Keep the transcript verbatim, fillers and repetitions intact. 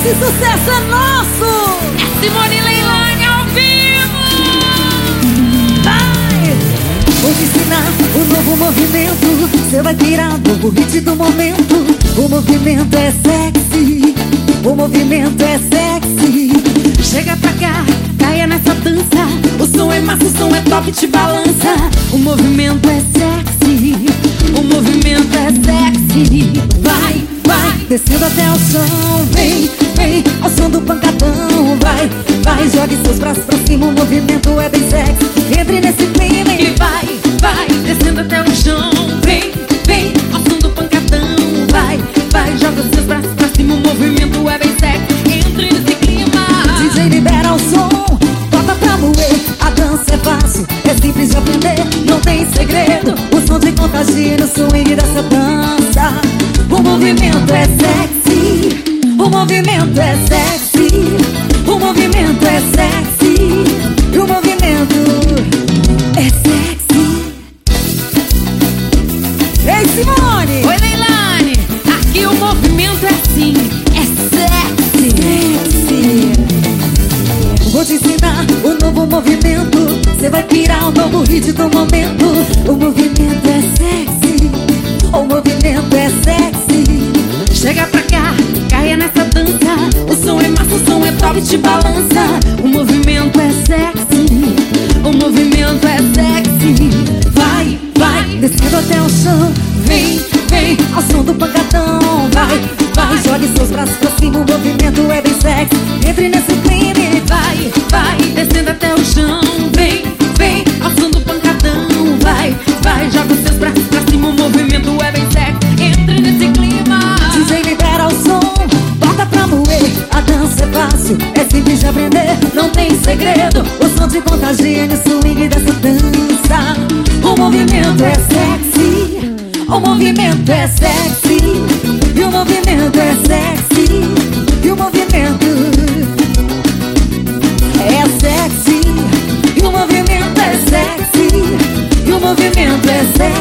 Esse sucesso é nosso! É Simone Leilani ao vivo! Vai! Vou te ensinar um novo movimento. Você vai tirar um novo hit do momento. O movimento é sexy. O movimento é sexy. Chega pra cá, caia nessa dança. O som é massa, o som é top, te balança. O movimento é sexy. O movimento é sexy. Vai, vai, descendo até o chão. Vem, vem, ao som do pancadão. Vai, vai, jogue seus braços pra cima. O movimento é bem sexy. Entre nesse clima e vai, vai, descendo até o chão. Vem, vem, ao som do pancadão. Vai, vai, joga seus braços pra cima. O movimento é bem sexy. Entre nesse clima. D J libera o som, bota pra moer. A dança é fácil, é simples de aprender. Não tem segredo, o som te contagia no swing dessa dança. O movimento é sexy. O movimento é sexy. O movimento é sexy. E o movimento é sexy. Ei, Simone! Oi, Leilani! Aqui o movimento é assim, é sexy. Sexy. Vou te ensinar um novo movimento. Você vai tirar um novo hit do momento. O movimento é sexy. O movimento é sexy. Chega pra cá, caia nessa dança. O som é massa, o som é top, te balança. O movimento é sexy. O movimento é sexy. Vai, vai, descendo até o chão. Vem, vem, ao som do pancadão. Vai, vai, jogue seus braços pra cima. O movimento é bem sexy. Entre nesse clima e vai, vai, descendo até o chão. Vem, vem, ao som do pancadão. Vai, vai, joga seus braços pra cima. O movimento é bem sexy. Entre nesse clima. D J libera o som, bota pra moer. A dança é fácil, é simples de aprender. Não tem segredo, o som te contagia no swing dessa dança. O movimento é sexy. O movimento é sexy. E o movimento é sexy. E o movimento é sexy. E o movimento é sexy. E o movimento é sexy.